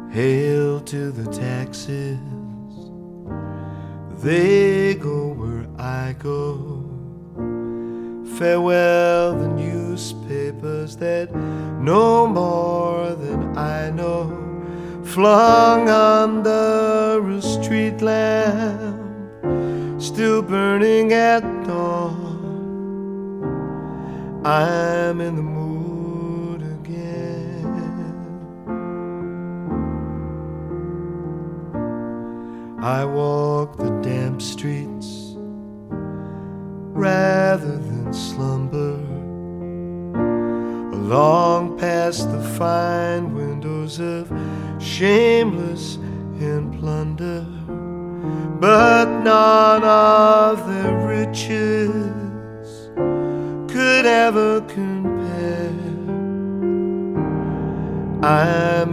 Hail to the taxes, they go where I go. Farewell the newspapers that know more than I know. Flung under a street lamp, still burning at dawn, I'm in the mood again. I walk the damp streets rather than slumber, along past the fine windows of shameless in plunder, but none of their riches could ever compare. I'm